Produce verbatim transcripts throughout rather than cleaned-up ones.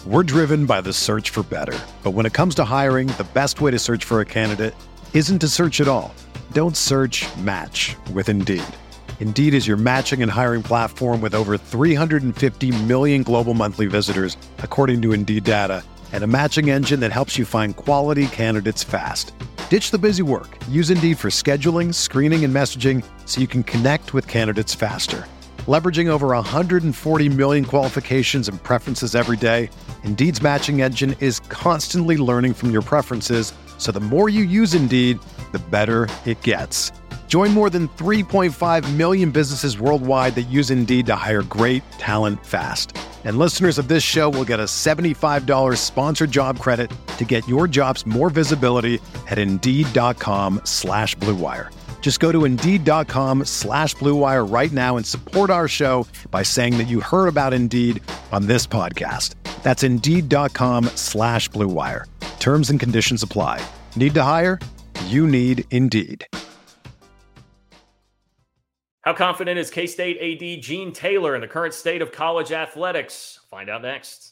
We're driven by the search for better. But when it comes to hiring, the best way to search for a candidate isn't to search at all. Don't search, match with Indeed. Indeed is your matching and hiring platform with over three hundred fifty million global monthly visitors, according to Indeed data, and a matching engine that helps you find quality candidates fast. Ditch the busy work. Use Indeed for scheduling, screening, and messaging so you can connect with candidates faster. Leveraging over one hundred forty million qualifications and preferences every day, Indeed's matching engine is constantly learning from your preferences, so the more you use Indeed, the better it gets. Join more than three point five million businesses worldwide that use Indeed to hire great talent fast. And listeners of this show will get a seventy-five dollars sponsored job credit to get your jobs more visibility at Indeed.com slash Blue Wire. Just go to Indeed.com slash Blue Wire right now and support our show by saying that you heard about Indeed on this podcast. That's Indeed.com slash Blue Wire. Terms and conditions apply. Need to hire? You need Indeed. How confident is K-State A D Gene Taylor in the current state of college athletics? Find out next.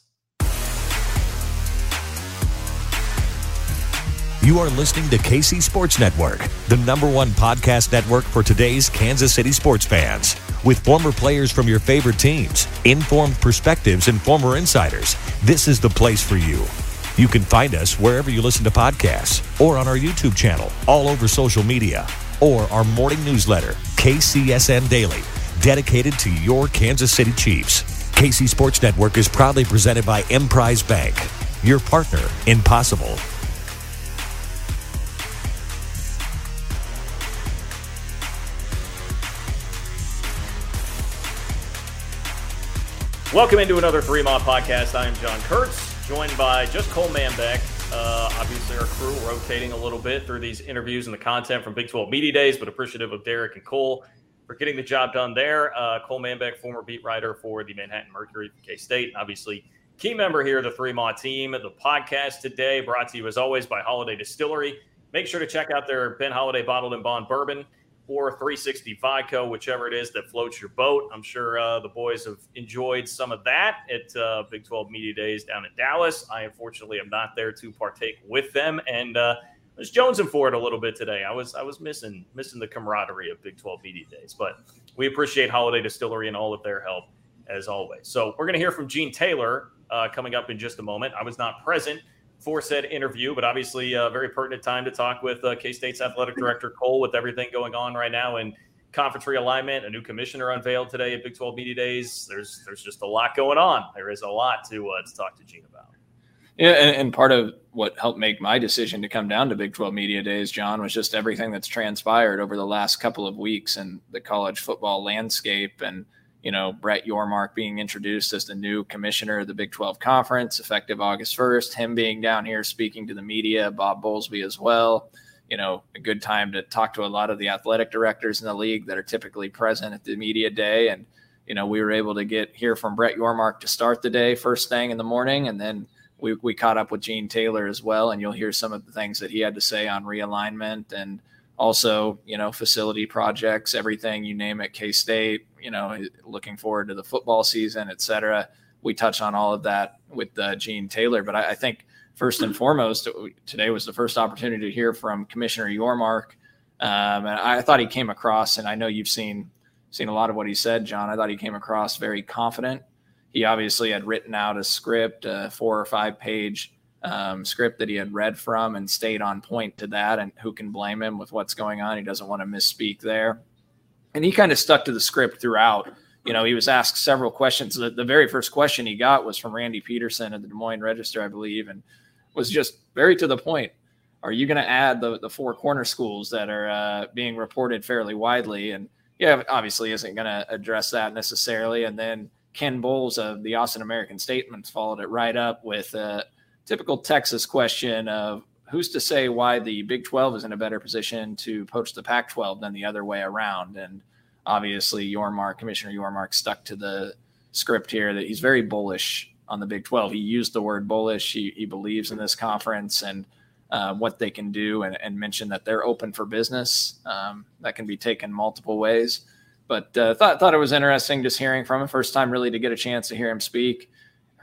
You are listening to K C Sports Network, the number one podcast network for today's Kansas City sports fans. With former players from your favorite teams, informed perspectives, and former insiders, this is the place for you. You can find us wherever you listen to podcasts or on our YouTube channel, all over social media, or our morning newsletter, K C S N Daily, dedicated to your Kansas City Chiefs. K C Sports Network is proudly presented by Emprise Bank, your partner in possible. Welcome into another Three-Mile Podcast. I am John Kurtz, joined by just Cole Manbeck. Uh, obviously, our crew rotating a little bit through these interviews and the content from Big twelve Media Days, but appreciative of Derek and Cole for getting the job done there. Uh, Cole Manbeck, former beat writer for the Manhattan Mercury for K-State, and obviously key member here of the Three-Mile team. The podcast today brought to you, as always, by Holiday Distillery. Make sure to check out their Ben Holiday Bottled and Bond Bourbon or three sixty Vodka, whichever it is that floats your boat. I'm sure uh, the boys have enjoyed some of that at uh, Big twelve Media Days down in Dallas. I, unfortunately, am not there to partake with them, and uh, I was jonesing for it a little bit today. I was I was missing missing the camaraderie of Big twelve Media Days, but we appreciate Holiday Distillery and all of their help, as always. So we're going to hear from Gene Taylor uh, coming up in just a moment. I was not present for said interview, but obviously a very pertinent time to talk with uh, K-State's athletic director, Cole, with everything going on right now in conference realignment. A new commissioner unveiled today at Big twelve Media Days. There's there's just a lot going on. There is a lot to uh, to talk to Gene about. Yeah, and, and part of what helped make my decision to come down to Big twelve Media Days, John, was just everything that's transpired over the last couple of weeks in the college football landscape. And you know, Brett Yormark being introduced as the new commissioner of the Big twelve Conference, effective August first, him being down here speaking to the media, Bob Bowlesby as well. You know, a good time to talk to a lot of the athletic directors in the league that are typically present at the media day. And, you know, we were able to get hear from Brett Yormark to start the day first thing in the morning. And then we, we caught up with Gene Taylor as well. And you'll hear some of the things that he had to say on realignment and also, you know, facility projects, everything, you name it, K-State, you know, looking forward to the football season, et cetera. We touch on all of that with uh, Gene Taylor. But I, I think first and foremost, today was the first opportunity to hear from Commissioner Yormark. Um, and I thought he came across, and I know you've seen seen a lot of what he said, John. I thought he came across very confident. He obviously had written out a script, a four or five page Um, script that he had read from and stayed on point to that, and who can blame him with what's going on? He doesn't want to misspeak there. And he kind of stuck to the script throughout. You know, he was asked several questions. The, the very first question he got was from Randy Peterson at the Des Moines Register, I believe, and was just very to the point. Are you going to add the, the four corner schools that are uh, being reported fairly widely? And yeah, obviously isn't going to address that necessarily. And then Ken Bowles of the Austin American Statements followed it right up with a typical Texas question of who's to say why the Big twelve is in a better position to poach the Pac twelve than the other way around. And obviously Yormark, Commissioner Yormark, stuck to the script here that he's very bullish on the Big twelve. He used the word bullish. He, he believes in this conference and uh, what they can do, and, and mentioned that they're open for business. Um, that can be taken multiple ways. But uh, thought thought it was interesting just hearing from him. First time really to get a chance to hear him speak.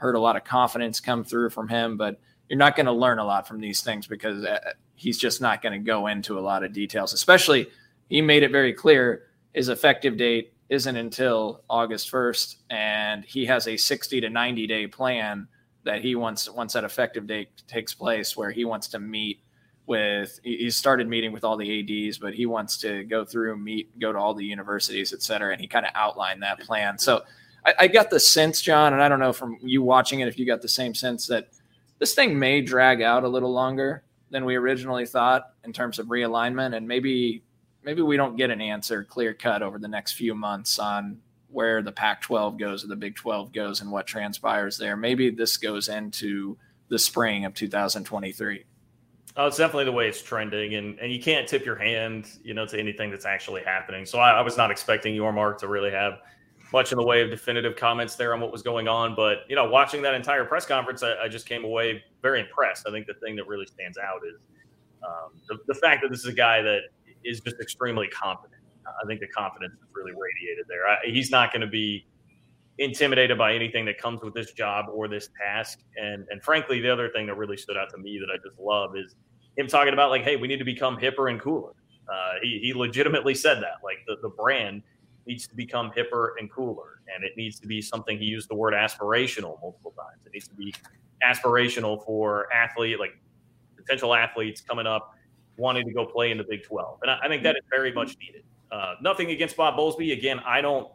heard a lot of confidence come through from him, but you're not going to learn a lot from these things because he's just not going to go into a lot of details, especially he made it very clear his effective date isn't until August first, and he has a sixty to ninety day plan that he wants, once that effective date takes place, where he wants to meet with, he's started meeting with all the A Ds, but he wants to go through, meet, go to all the universities, et cetera. And he kind of outlined that plan. So I, I got the sense, John, and I don't know from you watching it, if you got the same sense that this thing may drag out a little longer than we originally thought in terms of realignment. And maybe, maybe we don't get an answer clear cut over the next few months on where the Pac twelve goes or the Big twelve goes and what transpires there. Maybe this goes into the spring of two thousand twenty-three. Oh, it's definitely the way it's trending, and, and you can't tip your hand, you know, to anything that's actually happening. So I, I was not expecting Yormark to really have much in the way of definitive comments there on what was going on. But, you know, watching that entire press conference, I, I just came away very impressed. I think the thing that really stands out is um, the, the fact that this is a guy that is just extremely confident. I think the confidence is really radiated there. I, he's not going to be intimidated by anything that comes with this job or this task. And and frankly, the other thing that really stood out to me that I just love is him talking about, like, hey, we need to become hipper and cooler. Uh, he, he legitimately said that, like the, the brand needs to become hipper and cooler. And it needs to be something, he used the word aspirational multiple times. It needs to be aspirational for athlete, like potential athletes coming up, wanting to go play in the Big twelve. And I, I think that is very much needed. Uh, nothing against Bob Bowlesby. Again, I don't,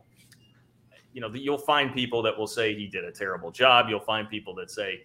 you know, you'll find people that will say he did a terrible job. You'll find people that say,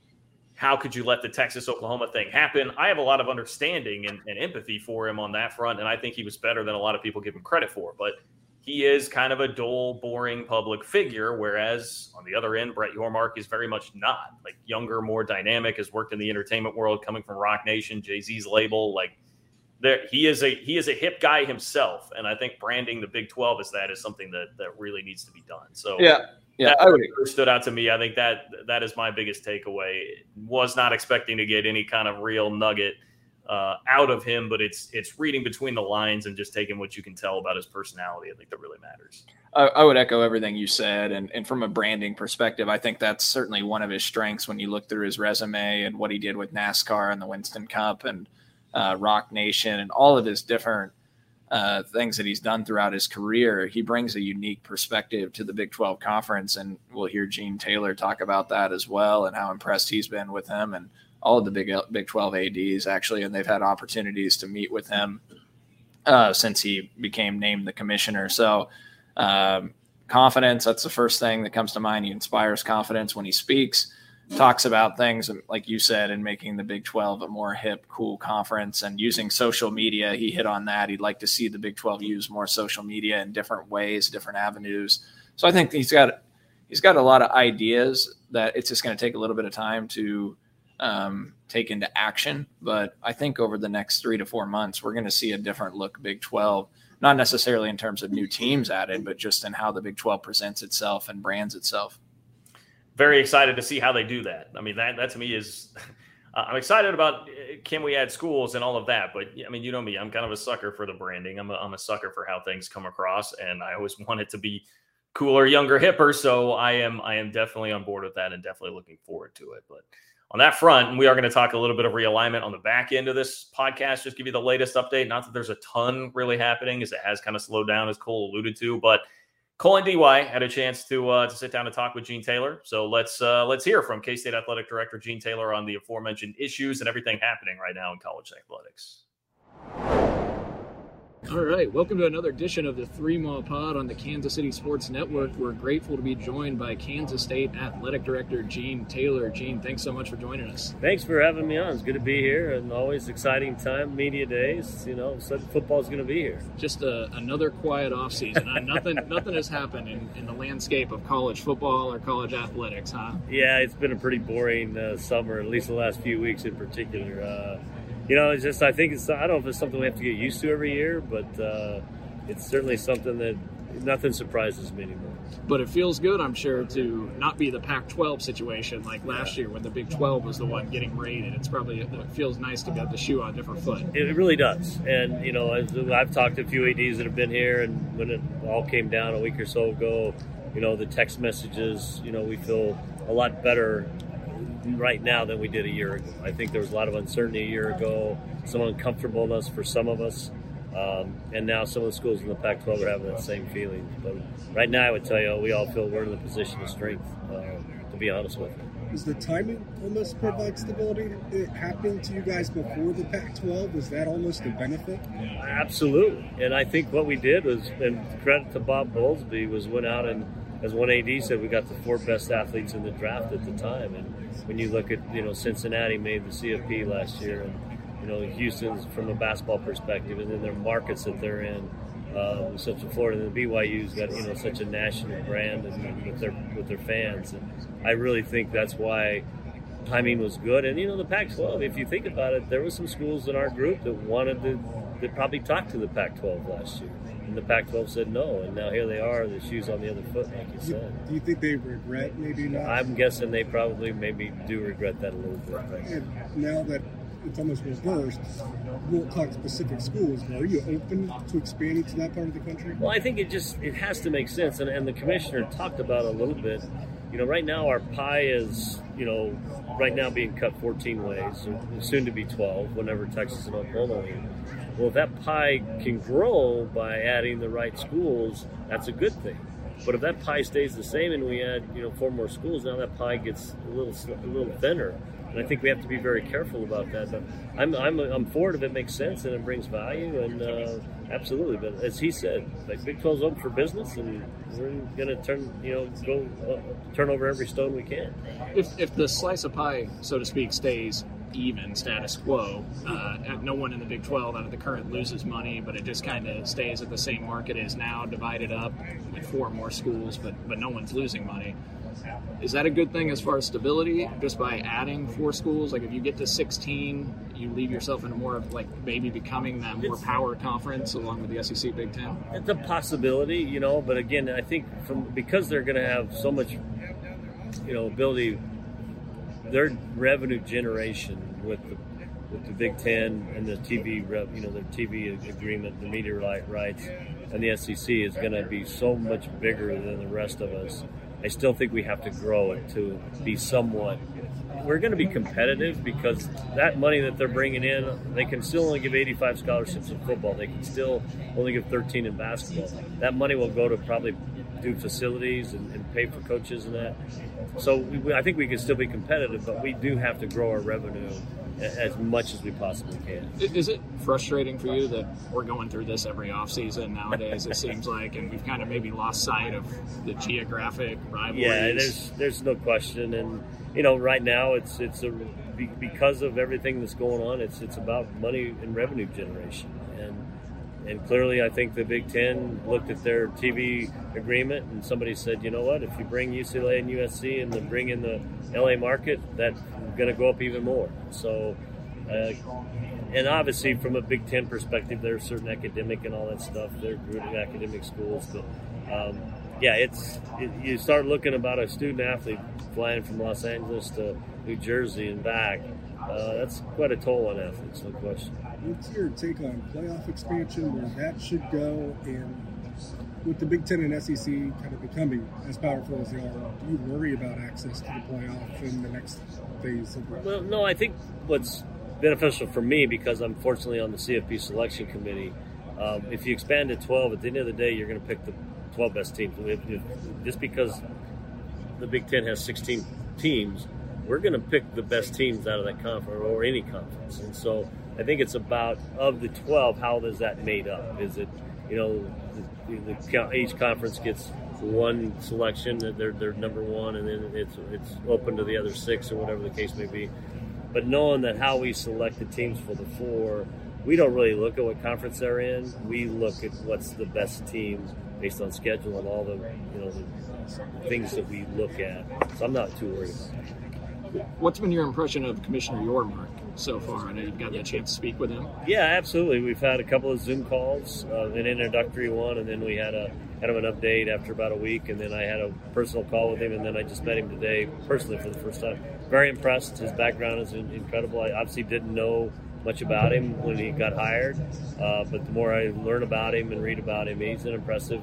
how could you let the Texas-Oklahoma thing happen? I have a lot of understanding and, and empathy for him on that front, and I think he was better than a lot of people give him credit for. But he is kind of a dull, boring public figure, whereas on the other end, Brett Yormark is very much not. Like, younger, more dynamic, has worked in the entertainment world, coming from Rock Nation, Jay-Z's label. Like, there, he is a he is a hip guy himself, and I think branding the Big twelve as that is something that that really needs to be done. So yeah, yeah, that I would stood out to me. I think that that is my biggest takeaway. Was not expecting to get any kind of real nugget uh, out of him, but it's it's reading between the lines and just taking what you can tell about his personality. I think that really matters. I, I would echo everything you said, and and from a branding perspective, I think that's certainly one of his strengths when you look through his resume and what he did with NASCAR and the Winston Cup and Uh, Rock Nation and all of his different uh, things that he's done throughout his career. He brings a unique perspective to the Big twelve conference, and we'll hear Gene Taylor talk about that as well and how impressed he's been with him and all of the Big Big twelve A Ds actually, and they've had opportunities to meet with him uh, since he became named the commissioner. So um, confidence, that's the first thing that comes to mind. He inspires confidence when he speaks. Talks about things, like you said, in making the Big twelve a more hip, cool conference and using social media. He hit on that. He'd like to see the Big twelve use more social media in different ways, different avenues. So I think he's got he's got a lot of ideas that it's just going to take a little bit of time to um, take into action. But I think over the next three to four months, we're going to see a different look Big twelve, not necessarily in terms of new teams added, but just in how the Big twelve presents itself and brands itself. Very excited to see how they do that. I mean, that, that to me is uh, – I'm excited about uh, can we add schools and all of that. But, I mean, you know me. I'm kind of a sucker for the branding. I'm a, I'm a sucker for how things come across, and I always want it to be cooler, younger, hipper. So I am I am definitely on board with that and definitely looking forward to it. But on that front, we are going to talk a little bit of realignment on the back end of this podcast, just give you the latest update. Not that there's a ton really happening, as it has kind of slowed down, as Cole alluded to, but – Cole and D Y had a chance to uh, to sit down and talk with Gene Taylor. So let's uh, let's hear from K-State Athletic Director Gene Taylor on the aforementioned issues and everything happening right now in college athletics. All right, welcome to another edition of the Three Mall Pod on the Kansas City Sports Network. We're grateful to be joined by Kansas State Athletic Director Gene Taylor. Gene, thanks so much for joining us. Thanks for having me on. It's good to be here, and always exciting time, media days. You know, so football's going to be here. Just a, another quiet offseason. uh, nothing nothing has happened in, in the landscape of college football or college athletics, huh? Yeah, it's been a pretty boring uh, summer, at least the last few weeks in particular. Uh, You know, it's just, I think it's, I don't know if it's something we have to get used to every year, but uh, it's certainly something that nothing surprises me anymore. But it feels good, I'm sure, to not be the Pac twelve situation like last year when the Big twelve was the one getting raided. It's probably, it feels nice to get the shoe on a different foot. It really does. And, you know, I've talked to a few A Ds that have been here, and when it all came down a week or so ago, you know, the text messages, you know, we feel a lot better right now than we did a year ago. I think there was a lot of uncertainty a year ago, some uncomfortableness for some of us, um, and now some of the schools in the Pac twelve are having that same feeling. But right now I would tell you, we all feel we're in the position of strength, uh, to be honest with you. Does the timing almost provide stability? It happening to you guys before the Pac twelve, was that almost a benefit? Absolutely. And I think what we did was, and credit to Bob Bowlesby, was went out and, as one A D said, we got the four best athletes in the draft at the time. And when you look at, you know, Cincinnati made the C F P last year, and, you know, Houston's from a basketball perspective, and then their markets that they're in, uh, such as Florida, and the B Y U's got, you know, such a national brand and with their with their fans. And I really think that's why timing was good. And, you know, the Pac twelve, if you think about it, there were some schools in our group that wanted to, that probably talked to the Pac twelve last year. And the Pac twelve said no, and now here they are, the shoes on the other foot, like you said. Do you think they regret maybe not? I'm guessing they probably maybe do regret that a little bit. Right? And now that it's almost reversed, we won't talk specific schools, but are you open to expanding to that part of the country? Well, I think it just, it has to make sense, and, and the commissioner talked about it a little bit. You know, right now our pie is, you know, right now being cut fourteen ways, soon to be twelve, whenever Texas and Oklahoma leave. Well, if that pie can grow by adding the right schools, that's a good thing. But if that pie stays the same and we add, you know, four more schools, now that pie gets a little a little thinner. And I think we have to be very careful about that. But I'm I'm I'm for it if it makes sense and it brings value, and uh, absolutely. But as he said, like Big twelve's open for business, and we're going to turn you know go uh, turn over every stone we can. If if the slice of pie, so to speak, stays even, status quo, uh, no one in the Big twelve out of the current loses money, but it just kind of stays at the same mark it is now, divided up with four more schools, but but no one's losing money. Is that a good thing as far as stability, just by adding four schools? Like if you get to sixteen, you leave yourself in a more of like maybe becoming that more power conference along with the S E C Big Ten? It's a possibility, you know, but again, I think from because they're going to have so much, you know, ability, their revenue generation with the with the Big Ten and the T V, rev, you know, the T V agreement, the media rights, and the S E C is going to be so much bigger than the rest of us. I still think we have to grow it to be somewhat. We're going to be competitive because that money that they're bringing in, they can still only give eighty-five scholarships in football. They can still only give thirteen in basketball. That money will go to probably do facilities and, and pay for coaches and that. So we, I think we can still be competitive, but we do have to grow our revenue as much as we possibly can. Is it frustrating for you that we're going through this every offseason nowadays, it seems like, and we've kind of maybe lost sight of the geographic rivalries? Yeah, there's there's no question. And, you know, right now it's it's a because of everything that's going on, it's it's about money and revenue generation. And and clearly I think the Big Ten looked at their T V agreement and somebody said, you know what, if you bring U C L A and U S C and then bring in the L A market, that's going to go up even more. So, uh, and obviously from a Big Ten perspective, there's certain academic and all that stuff. They're good academic schools. But, um, yeah, it's it, you start looking about a student athlete flying from Los Angeles to New Jersey and back. Uh, that's quite a toll on athletes, no question. What's your take on playoff expansion, where that should go, and with the Big Ten and S E C kind of becoming as powerful as they are, do you worry about access to the playoff in the next phase of the Well, no, I think what's beneficial for me, because I'm fortunately on the C F P selection committee, um, if you expand to twelve, at the end of the day, you're going to pick the twelve best teams. If, if, just because the Big Ten has sixteen teams, we're going to pick the best teams out of that conference or any conference. And so I think it's about, of the twelve, how is that made up? Is it, you know, the, the, each conference gets one selection, they're, they're number one, and then it's it's open to the other six or whatever the case may be. But knowing that how we select the teams for the four, we don't really look at what conference they're in. We look at what's the best team based on schedule and all the, you know, the things that we look at. So I'm not too worried about it. What's been your impression of Commissioner Yormark so far? I know you've gotten a chance to speak with him. Yeah, absolutely. We've had a couple of Zoom calls, uh, an introductory one, and then we had a kind of an update after about a week, and then I had a personal call with him, and then I just met him today personally for the first time. Very impressed. His background is incredible. I obviously didn't know much about him when he got hired, uh, but the more I learn about him and read about him, he's an impressive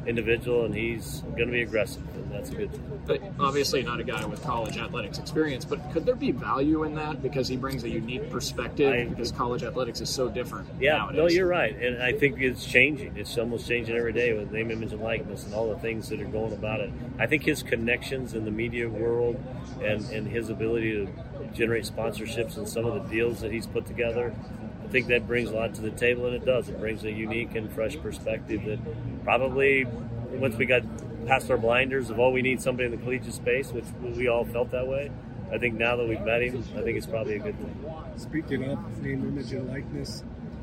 individual, and he's going to be aggressive, and that's a good thing. But obviously not a guy with college athletics experience, but could there be value in that because he brings a unique perspective I, because college athletics is so different yeah, nowadays? No, you're right, and I think it's changing. It's almost changing every day with name, image, and likeness and all the things that are going about it. I think his connections in the media world and, and his ability to generate sponsorships and some of the deals that he's put together, I think that brings a lot to the table, and it does. It brings a unique and fresh perspective that probably once we got past our blinders of, oh, we need somebody in the collegiate space, which we all felt that way, I think now that we've met him, I think it's probably a good thing. Speaking of name, image, and likeness,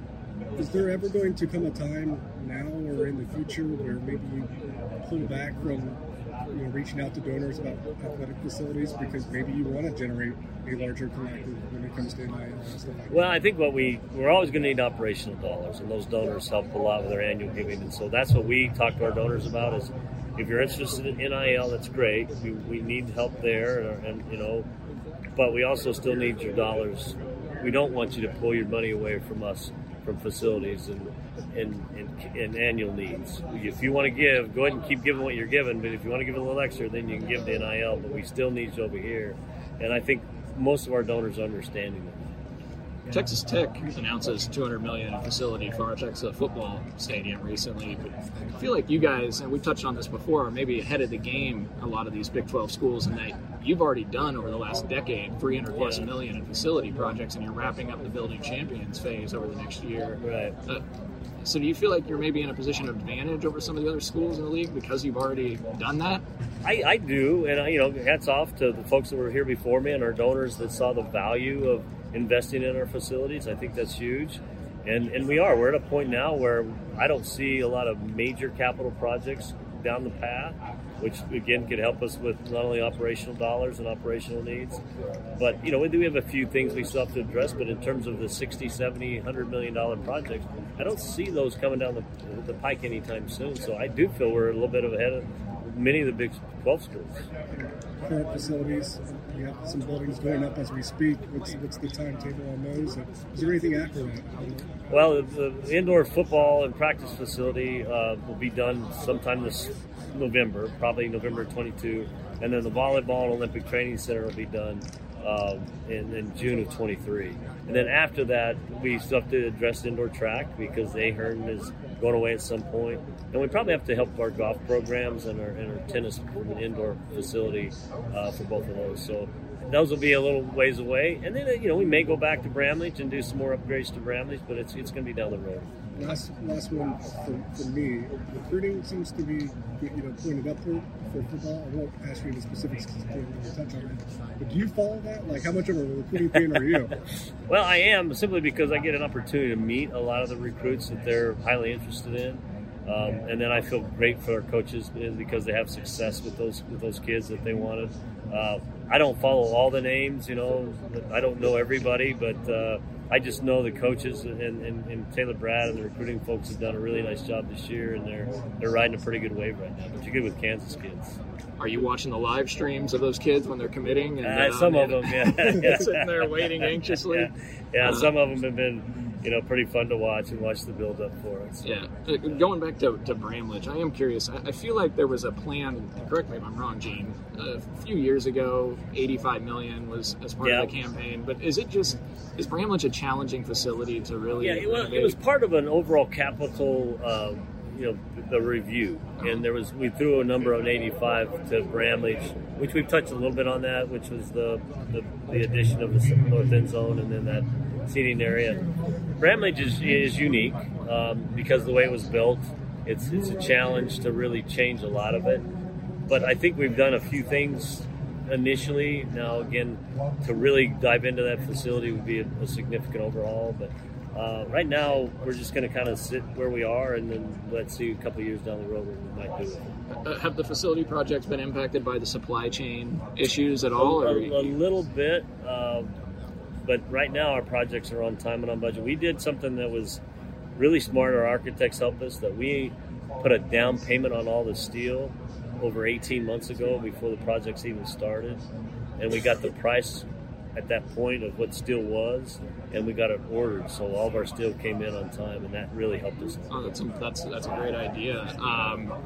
is there ever going to come a time now or in the future where maybe you pull back from you know, reaching out to donors about athletic facilities because maybe you want to generate a larger collective when it comes to N I L and stuff like that? Well, I think what we, we're always going to need operational dollars, and those donors help a lot with their annual giving. And so that's what we talk to our donors about is if you're interested in N I L, that's great. We, we need help there, and, and you know, but we also still need your dollars. We don't want you to pull your money away from us, from facilities and and, and, and annual needs. If you want to give, go ahead and keep giving what you're giving, but if you want to give a little extra, then you can give to N I L, but we still need you over here. And I think most of our donors are understanding that. Texas Tech announces two hundred million dollars in facility for our Texas football stadium recently, but I feel like you guys, and we've touched on this before, are maybe ahead of the game, a lot of these Big twelve schools, and that you've already done over the last decade three hundred plus yeah. million in facility projects, and you're wrapping up the building champions phase over the next year. Right. Uh, so do you feel like you're maybe in a position of advantage over some of the other schools in the league because you've already done that? I, I do, and I, you know, hats off to the folks that were here before me and our donors that saw the value of investing in our facilities. I think that's huge, and and we are. We're at a point now where I don't see a lot of major capital projects down the path, which again could help us with not only operational dollars and operational needs, but you know we do have a few things we still have to address. But in terms of the sixty, seventy, one hundred million dollar projects, I don't see those coming down the, the pike anytime soon. So I do feel we're a little bit ahead of many of the Big twelve schools. Current facilities, we have some buildings going up as we speak. What's, what's the timetable on those? Is there anything after that? Well, the, the indoor football and practice facility uh, will be done sometime this November, probably November twenty-second, and then the volleyball and Olympic Training Center will be done um, in, in June of twenty-three. And then after that, we still have to address indoor track because Ahern is going away at some point. And we probably have to help our golf programs and our, and our tennis from an indoor facility uh, for both of those. So those will be a little ways away. And then, you know, we may go back to Bramlage and do some more upgrades to Bramlage, but it's it's going to be down the road. Last last one for, for me. Recruiting seems to be, you know, pointed upward for football. I won't ask you any specifics because I can't really touch on it. But do you follow that? Like, how much of a recruiting fan are you? Well, I am, simply because I get an opportunity to meet a lot of the recruits that they're highly interested in. Um, and then I feel great for our coaches because they have success with those with those kids that they wanted. Uh, I don't follow all the names, you know. I don't know everybody, but uh, I just know the coaches and, and, and Taylor Brad and the recruiting folks have done a really nice job this year, and they're they're riding a pretty good wave right now, particularly with Kansas kids. Are you watching the live streams of those kids when they're committing? And, uh, some uh, of them, yeah. yeah. Sitting there waiting anxiously. Yeah, yeah uh, some of them have been, you know, pretty fun to watch and watch the build up for it. So. Yeah. Uh, going back to, to Bramlage, I am curious. I, I feel like there was a plan, correct me if I'm wrong, Gene, a few years ago, eighty-five million dollars was as part yeah. of the campaign. But is it just, is Bramlage a challenging facility to really Yeah, well, it was part of an overall capital, uh, you know, the review. And there was, we threw a number on eighty-five to Bramlage, which we've touched a little bit on that, which was the, the, the addition of the north end zone and then that seating area. Bramlage is, is unique um, because of the way it was built. It's it's a challenge to really change a lot of it. But I think we've done a few things initially. Now, again, to really dive into that facility would be a, a significant overhaul. But uh, right now, we're just going to kind of sit where we are, and then let's see a couple of years down the road what we might do with it. Uh, have the facility projects been impacted by the supply chain issues at all? A, or a, a little bit. Uh, But right now, our projects are on time and on budget. We did something that was really smart. Our architects helped us, that we put a down payment on all the steel over eighteen months ago before the projects even started. And we got the price at that point of what steel was, and we got it ordered. So all of our steel came in on time, and that really helped us. Oh, that's a, that's, that's a great idea. Um,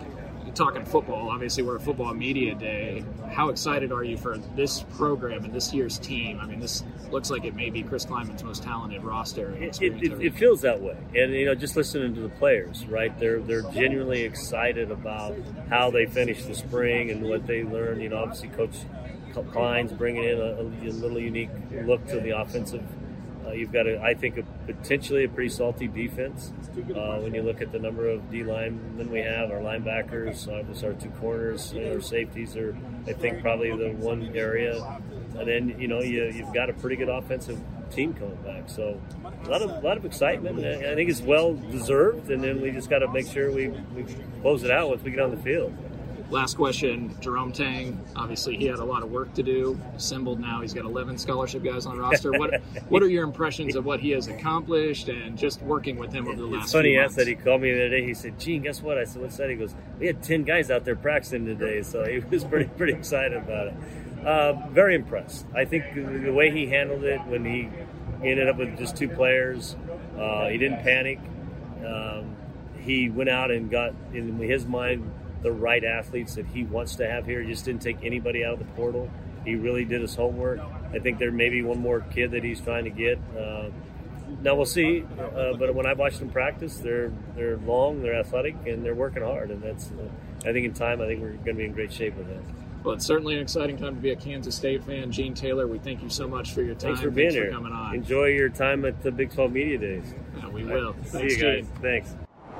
talking football, obviously we're a football media day. How excited are you for this program and this year's team? I mean, this looks like it may be Chris Klieman's most talented roster. It, it, it, it feels that way. And, you know, just listening to the players, right, they're they're genuinely excited about how they finish the spring and what they learn. You know, obviously Coach Klein's bringing in a, a little unique look to the offensive. Uh, you've got, a, I think, a, potentially a pretty salty defense uh, when you look at the number of D linemen we have, our linebackers, obviously our two corners, you know, our safeties are, I think, probably the one area. And then, you know, you, you've got a pretty good offensive team coming back. So a lot of a lot of excitement. And I think it's well deserved. And then we just got to make sure we, we close it out once we get on the field. Last question, Jerome Tang. Obviously, he had a lot of work to do. Assembled now, he's got eleven scholarship guys on the roster. What What are your impressions of what he has accomplished and just working with him over the last? It's funny. Few He months? asked that. He called me the other day. He said, "Gene, guess what?" I said, "What's that?" He goes, "We had ten guys out there practicing today," so he was pretty pretty excited about it. Uh, very impressed. I think the way he handled it when he ended up with just two players, uh, he didn't panic. Um, he went out and got, in his mind, the right athletes that he wants to have here. He just didn't take anybody out of the portal. He really did his homework. I think there may be one more kid that he's trying to get. Uh, now we'll see. Uh, but when I watched them practice, they're they're long, they're athletic, and they're working hard. And that's, uh, I think in time, I think we're going to be in great shape with that. Well, it's certainly an exciting time to be a Kansas State fan. Gene Taylor, we thank you so much for your time. Thanks for being Thanks here. for coming on. Enjoy your time at the Big twelve Media Days. Yeah, we will. Right. Thanks, See you guys. Gene. Thanks.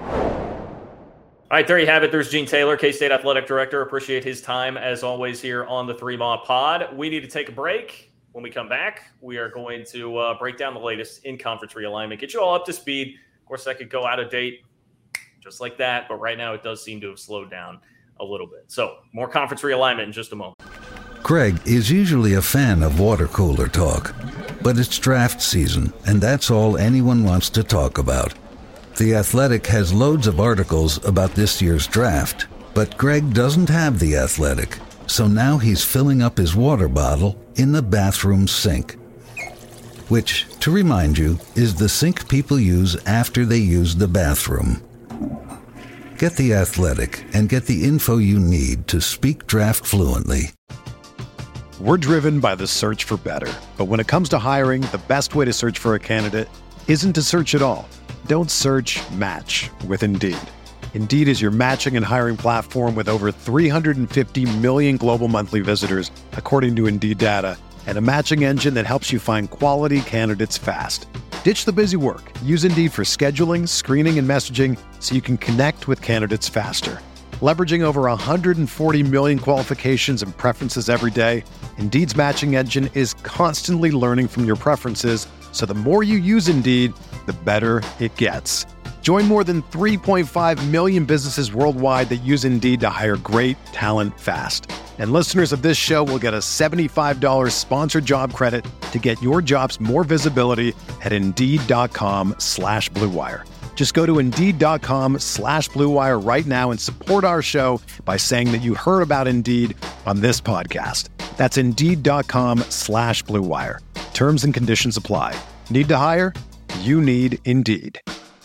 All right, there you have it. There's Gene Taylor, K-State Athletic Director. Appreciate his time, as always, here on the Three Mile Pod. We need to take a break. When we come back, we are going to uh, break down the latest in conference realignment, get you all up to speed. Of course, that could go out of date just like that, but right now it does seem to have slowed down a little bit. So more conference realignment in just a moment. Craig is usually a fan of water cooler talk, but it's draft season, and that's all anyone wants to talk about. The Athletic has loads of articles about this year's draft, but Greg doesn't have The Athletic, so now he's filling up his water bottle in the bathroom sink. Which, to remind you, is the sink people use after they use the bathroom. Get The Athletic and get the info you need to speak draft fluently. We're driven by the search for better. But when it comes to hiring, the best way to search for a candidate isn't to search at all. Don't search, match with Indeed. Indeed is your matching and hiring platform with over three hundred fifty million global monthly visitors, according to Indeed data, and a matching engine that helps you find quality candidates fast. Ditch the busy work. Use Indeed for scheduling, screening, and messaging so you can connect with candidates faster. Leveraging over one hundred forty million qualifications and preferences every day, Indeed's matching engine is constantly learning from your preferences, so the more you use Indeed, the better it gets. Join more than three point five million businesses worldwide that use Indeed to hire great talent fast. And listeners of this show will get a seventy-five dollars sponsored job credit to get your jobs more visibility at Indeed.com slash Blue Wire. Just go to Indeed.com slash Blue Wire right now and support our show by saying that you heard about Indeed on this podcast. That's Indeed.com slash Blue Wire. Terms and conditions apply. Need to hire? You need Indeed.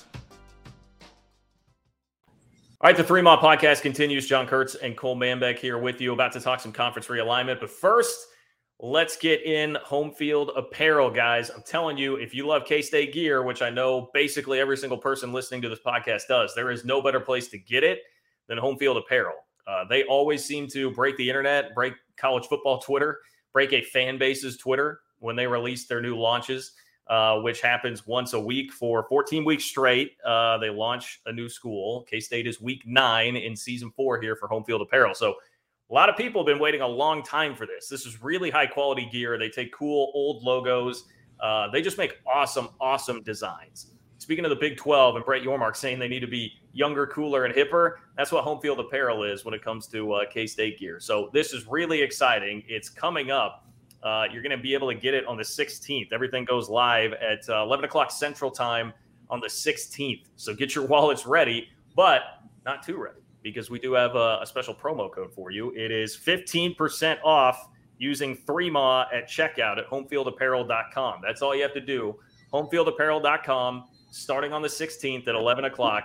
All right, the Three Mile Podcast continues. John Kurtz and Cole Manbeck here with you, about to talk some conference realignment. But first, let's get in home field apparel, guys. I'm telling you, if you love K-State gear, which I know basically every single person listening to this podcast does, there is no better place to get it than home field apparel. Uh, they always seem to break the internet, break college football Twitter, break a fan base's Twitter when they release their new launches, uh, which happens once a week for fourteen weeks straight. Uh, they launch a new school. K-State is week nine in season four here for home field apparel. So a lot of people have been waiting a long time for this. This is really high quality gear. They take cool old logos. Uh, they just make awesome, awesome designs. Speaking of the Big twelve and Brett Yormark saying they need to be younger, cooler, and hipper, that's what home field apparel is when it comes to uh, K-State gear. So this is really exciting. It's coming up. Uh, you're going to be able to get it on the sixteenth. Everything goes live at uh, eleven o'clock Central Time on the sixteenth. So get your wallets ready, but not too ready, because we do have a, a special promo code for you. It is fifteen percent off using three M A at checkout at homefield apparel dot com. That's all you have to do. homefield apparel dot com, starting on the sixteenth at eleven o'clock.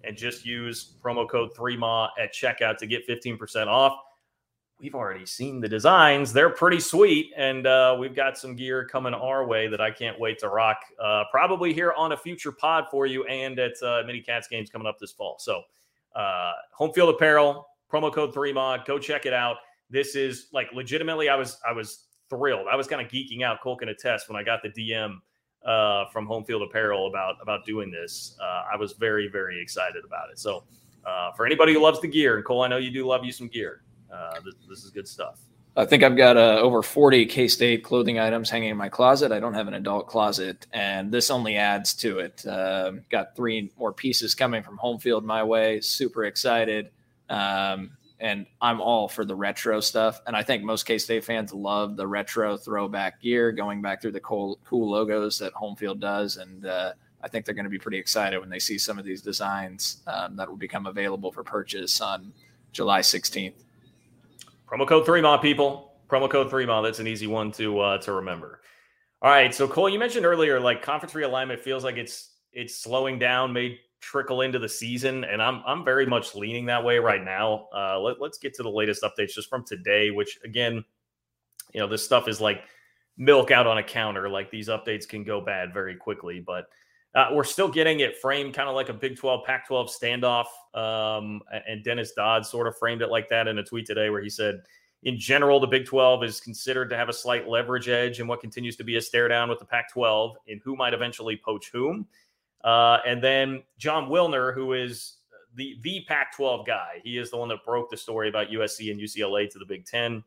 and just use promo code three M A W at checkout to get fifteen percent off. We've already seen the designs. They're pretty sweet, and uh, we've got some gear coming our way that I can't wait to rock, uh, probably here on a future pod for you and at uh, Mini Cats games coming up this fall. So uh, Home Field Apparel, promo code three M A W, go check it out. This is like legitimately, I was I was thrilled. I was kind of geeking out, Cole can attest, when I got the D M uh, from Home Field Apparel about, about doing this. Uh, I was very, very excited about it. So uh, for anybody who loves the gear, and Cole, I know you do love you some gear. Uh, this, this is good stuff. I think I've got uh, over forty K-State clothing items hanging in my closet. I don't have an adult closet, and this only adds to it. Uh, got three more pieces coming from Home Field my way. Super excited. Um, and I'm all for the retro stuff. And I think most K-State fans love the retro throwback gear, going back through the cool, cool logos that Home Field does. And uh, I think they're going to be pretty excited when they see some of these designs um, that will become available for purchase on July sixteenth. Promo code three M A W, people. Promo code three M A W. That's an easy one to uh, to remember. All right. So, Cole, you mentioned earlier, like, conference realignment feels like it's it's slowing down, may trickle into the season, and I'm I'm very much leaning that way right now. Uh, let, let's get to the latest updates just from today, which, again, you know, this stuff is like milk out on a counter. Like, these updates can go bad very quickly, but Uh, we're still getting it framed kind of like a Big twelve, Pac twelve standoff. Um, and Dennis Dodd sort of framed it like that in a tweet today where he said, in general, the Big twelve is considered to have a slight leverage edge in what continues to be a stare down with the Pac twelve in who might eventually poach whom. Uh, and then John Wilner, who is the, the Pac twelve guy, he is the one that broke the story about U S C and U C L A to the Big Ten.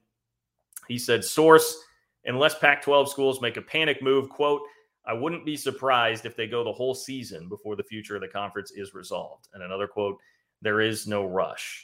He said, source, unless Pac twelve schools make a panic move, quote, I wouldn't be surprised if they go the whole season before the future of the conference is resolved. And another quote, there is no rush.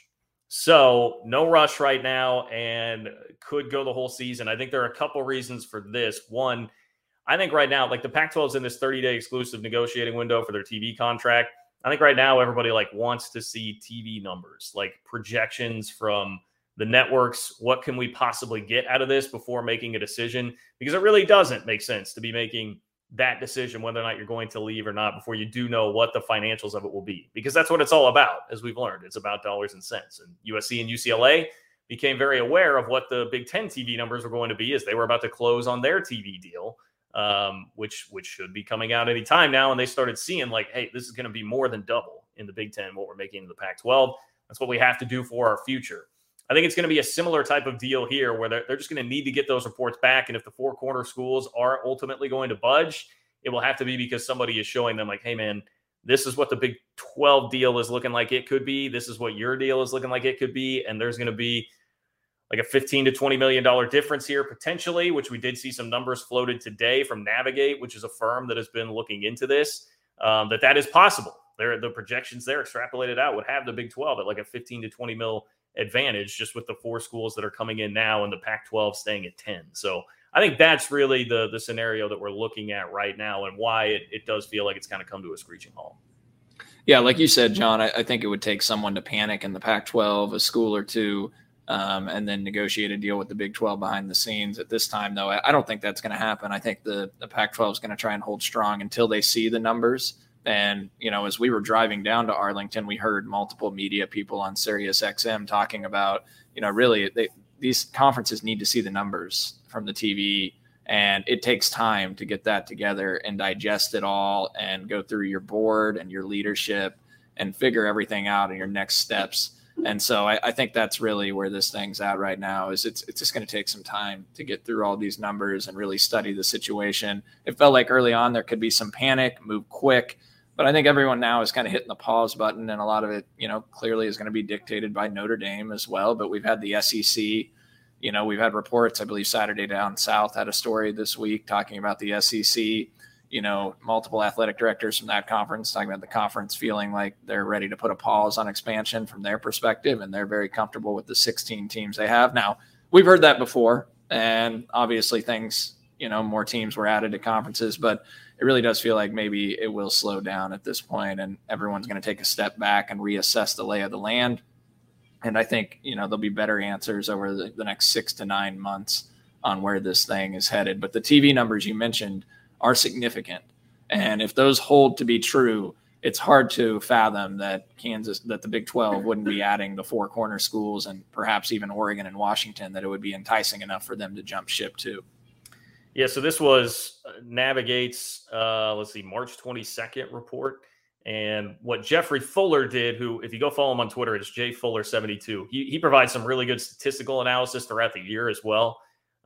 So no rush right now and could go the whole season. I think there are a couple reasons for this. One, I think right now, like the Pac twelve is in this thirty-day exclusive negotiating window for their T V contract. I think right now everybody like wants to see T V numbers, like projections from the networks. What can we possibly get out of this before making a decision? Because it really doesn't make sense to be making that decision, whether or not you're going to leave or not, before you do know what the financials of it will be, because that's what it's all about. As we've learned, it's about dollars and cents. And U S C and U C L A became very aware of what the Big Ten T V numbers were going to be as they were about to close on their T V deal, um, which, which should be coming out any time now. And they started seeing like, hey, this is going to be more than double in the Big Ten, what we're making in the Pac twelve. That's what we have to do for our future. I think it's going to be a similar type of deal here where they're, they're just going to need to get those reports back. And if the four corner schools are ultimately going to budge, it will have to be because somebody is showing them like, hey, man, this is what the Big twelve deal is looking like it could be. This is what your deal is looking like it could be. And there's going to be like a fifteen to twenty million dollars difference here potentially, which we did see some numbers floated today from Navigate, which is a firm that has been looking into this, um, that that is possible. There, the projections there extrapolated out would have the Big twelve at like a fifteen to twenty mil advantage just with the four schools that are coming in now and the Pac twelve staying at ten. So I think that's really the the scenario that we're looking at right now and why it, it does feel like it's kind of come to a screeching halt. Yeah, like you said, John, I, I think it would take someone to panic in the Pac twelve, a school or two, um, and then negotiate a deal with the Big twelve behind the scenes. At this time, though, I, I don't think that's going to happen. I think the, the Pac twelve is going to try and hold strong until they see the numbers. And, you know, as we were driving down to Arlington, we heard multiple media people on Sirius X M talking about, you know, really they, these conferences need to see the numbers from the T V, and it takes time to get that together and digest it all and go through your board and your leadership and figure everything out and your next steps. And so I, I think that's really where this thing's at right now is it's it's just going to take some time to get through all these numbers and really study the situation. It felt like early on there could be some panic, move quick. But I think everyone now is kind of hitting the pause button, and a lot of it, you know, clearly is going to be dictated by Notre Dame as well. But we've had the S E C, you know, we've had reports, I believe Saturday Down South had a story this week talking about the S E C, you know, multiple athletic directors from that conference talking about the conference feeling like they're ready to put a pause on expansion from their perspective, and they're very comfortable with the sixteen teams they have. Now, we've heard that before, and obviously things, you know, more teams were added to conferences, but it really does feel like maybe it will slow down at this point and everyone's going to take a step back and reassess the lay of the land. And I think, you know, there'll be better answers over the, the next six to nine months on where this thing is headed. But the T V numbers you mentioned are significant. And if those hold to be true, it's hard to fathom that Kansas, that the Big twelve wouldn't be adding the four corner schools and perhaps even Oregon and Washington, that it would be enticing enough for them to jump ship to. Yeah, so this was Navigate's, uh, let's see, March twenty-second report. And what Jeffrey Fuller did, who, if you go follow him on Twitter, it's J Fuller seventy-two. He, he provides some really good statistical analysis throughout the year as well.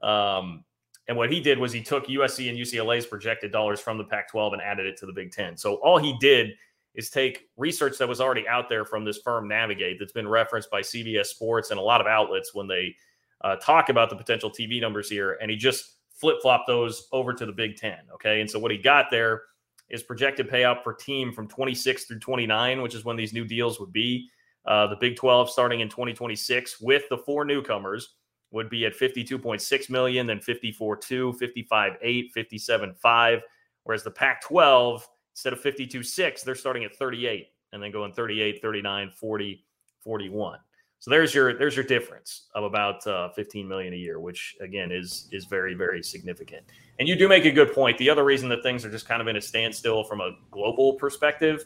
Um, and what he did was he took U S C and U C L A's projected dollars from the Pac twelve and added it to the Big Ten. So all he did is take research that was already out there from this firm Navigate that's been referenced by C B S Sports and a lot of outlets when they uh, talk about the potential T V numbers here. And he just flip-flop those over to the Big Ten, okay? And so what he got there is projected payout per team from twenty-six through twenty-nine, which is when these new deals would be. Uh, the Big twelve starting in twenty twenty-six with the four newcomers would be at fifty-two point six million dollars, then fifty-four point two, fifty-five point eight, fifty-seven point five, whereas the Pac twelve, instead of fifty-two point six, they're starting at thirty-eight and then going thirty-eight, thirty-nine, forty, forty-one. So there's your there's your difference of about uh, fifteen million dollars a year, which again is is very, very significant. And you do make a good point. The other reason that things are just kind of in a standstill from a global perspective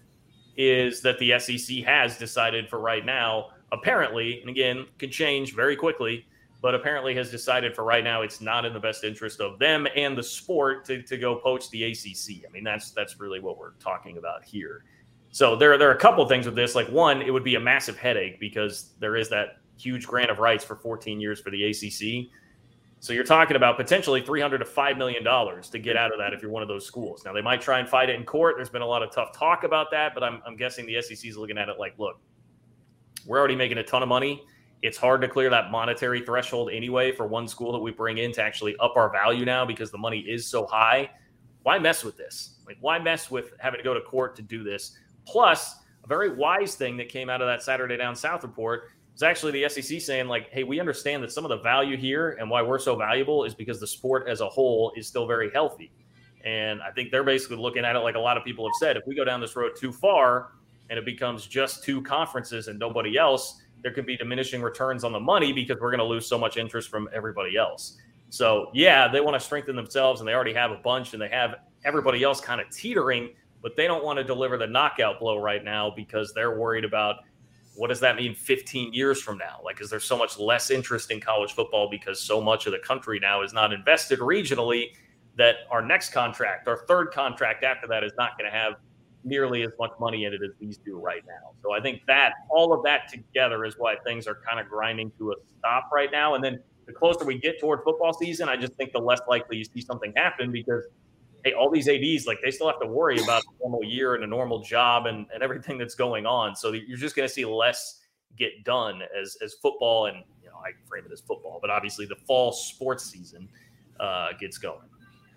is that the S E C has decided for right now, apparently, and again, could change very quickly, but apparently has decided for right now it's not in the best interest of them and the sport to, to go poach the A C C. I mean, that's that's really what we're talking about here. So there, there are a couple of things with this. Like, one, it would be a massive headache because there is that huge grant of rights for fourteen years for the A C C. So you're talking about potentially three hundred to five million dollars to get out of that if you're one of those schools. Now, they might try and fight it in court. There's been a lot of tough talk about that, but I'm, I'm guessing the S E C is looking at it like, look, we're already making a ton of money. It's hard to clear that monetary threshold anyway for one school that we bring in to actually up our value now because the money is so high. Why mess with this? Like, why mess with having to go to court to do this? Plus, a very wise thing that came out of that Saturday Down South report was actually the S E C saying, like, hey, we understand that some of the value here and why we're so valuable is because the sport as a whole is still very healthy. And I think they're basically looking at it like a lot of people have said, if we go down this road too far and it becomes just two conferences and nobody else, there could be diminishing returns on the money because we're going to lose so much interest from everybody else. So, yeah, they want to strengthen themselves, and they already have a bunch, and they have everybody else kind of teetering, but they don't want to deliver the knockout blow right now because they're worried about what does that mean fifteen years from now? Like, is there so much less interest in college football because so much of the country now is not invested regionally that our next contract, our third contract after that is not going to have nearly as much money in it as these do right now. So I think that all of that together is why things are kind of grinding to a stop right now. And then the closer we get toward football season, I just think the less likely you see something happen because, hey, all these A Ds, like, they still have to worry about a normal year and a normal job and, and everything that's going on. So you're just going to see less get done as as football, and, you know, I frame it as football, but obviously the fall sports season uh, gets going.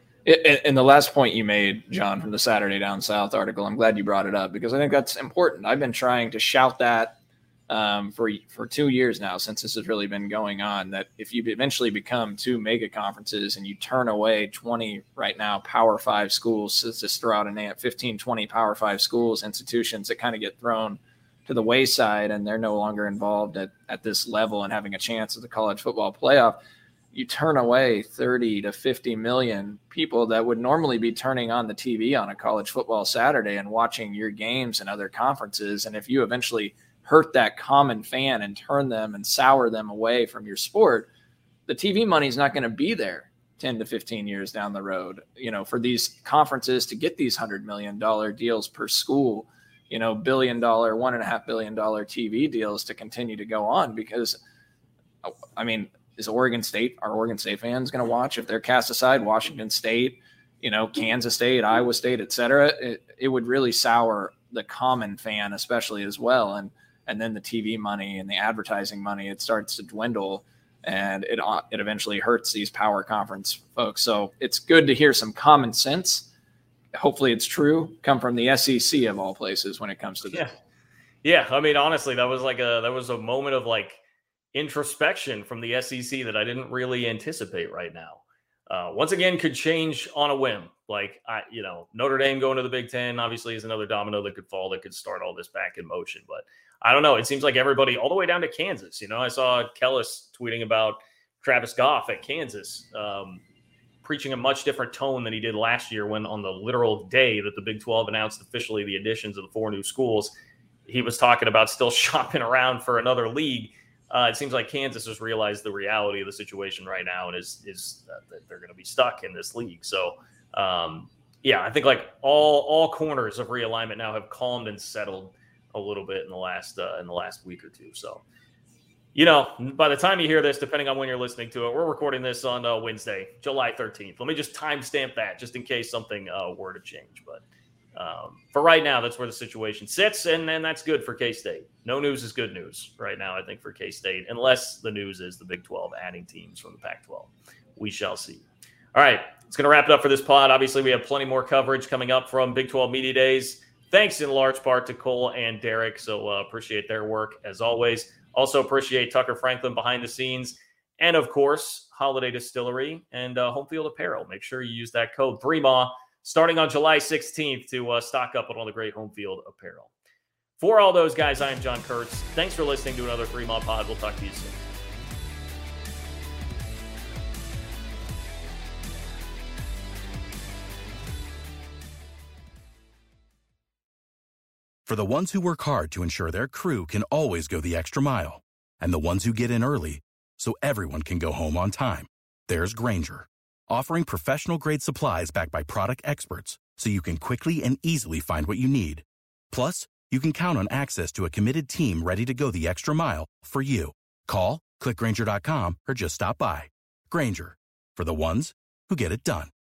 And the last point you made, John, from the Saturday Down South article, I'm glad you brought it up because I think that's important. I've been trying to shout that um, for for two years now since this has really been going on, that if you eventually become two mega conferences and you turn away twenty right now Power Five schools, let's just throw out a name, fifteen, twenty Power Five schools, institutions that kind of get thrown to the wayside and they're no longer involved at, at this level and having a chance at the college football playoff, you turn away thirty to fifty million people that would normally be turning on the T V on a college football Saturday and watching your games in other conferences. And if you eventually hurt that common fan and turn them and sour them away from your sport, the T V money is not going to be there ten to fifteen years down the road, you know, for these conferences to get these hundred million dollar deals per school, you know, billion dollar, one and a half billion dollar T V deals to continue to go on. Because, I mean, is Oregon State, are Oregon State fans going to watch if they're cast aside Washington State, you know, Kansas State, Iowa State, et cetera? It, it would really sour the common fan, especially as well. And, and then the T V money and the advertising money, it starts to dwindle and it, it eventually hurts these power conference folks. So it's good to hear some common sense. Hopefully it's true, come from the S E C of all places when it comes to this. Yeah. Yeah. I mean, honestly, that was like a, that was a moment of like, introspection from the S E C that I didn't really anticipate right now. Uh, once again, could change on a whim. Like, I, you know, Notre Dame going to the Big Ten obviously is another domino that could fall that could start all this back in motion. But I don't know. It seems like everybody all the way down to Kansas. You know, I saw Kellis tweeting about Travis Goff at Kansas um, preaching a much different tone than he did last year when on the literal day that the Big twelve announced officially the additions of the four new schools, he was talking about still shopping around for another league. Uh, it seems like Kansas has realized the reality of the situation right now and is, is uh, that they're going to be stuck in this league. So, um, yeah, I think like all all corners of realignment now have calmed and settled a little bit in the last uh, in the last week or two. So, you know, by the time you hear this, depending on when you're listening to it, we're recording this on uh, Wednesday, July thirteenth. Let me just timestamp that just in case something uh, were to change. But um, for right now, that's where the situation sits, and, and that's good for K-State. No news is good news right now, I think, for K-State, unless the news is the Big twelve adding teams from the Pac twelve. We shall see. All right, it's going to wrap it up for this pod. Obviously, we have plenty more coverage coming up from Big twelve Media Days. Thanks in large part to Cole and Derek, so uh, appreciate their work as always. Also appreciate Tucker Franklin behind the scenes. And, of course, Holiday Distillery and uh, Home Field Apparel. Make sure you use that code three M A W starting on July sixteenth to uh, stock up on all the great Home Field Apparel. For all those guys, I am John Kurtz. Thanks for listening to another three M A W pod. We'll talk to you soon. For the ones who work hard to ensure their crew can always go the extra mile, and the ones who get in early so everyone can go home on time, there's Grainger, offering professional-grade supplies backed by product experts so you can quickly and easily find what you need. Plus, you can count on access to a committed team ready to go the extra mile for you. Call, click Grainger dot com, or just stop by. Grainger, for the ones who get it done.